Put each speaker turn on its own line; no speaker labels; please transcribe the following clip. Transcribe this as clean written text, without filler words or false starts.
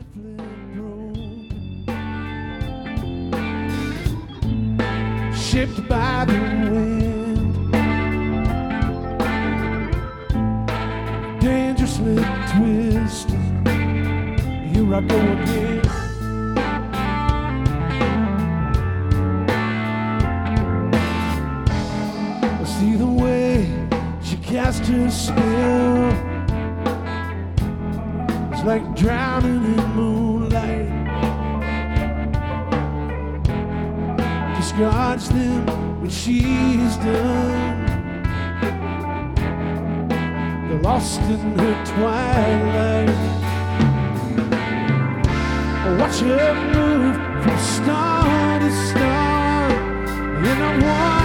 Shaped by the wind, dangerously twisted. Here I go again. I see the way she cast her spell. It's like drowning in moonlight. Discards them when she's done. They're lost in her twilight. Watch her move from star to star in a one.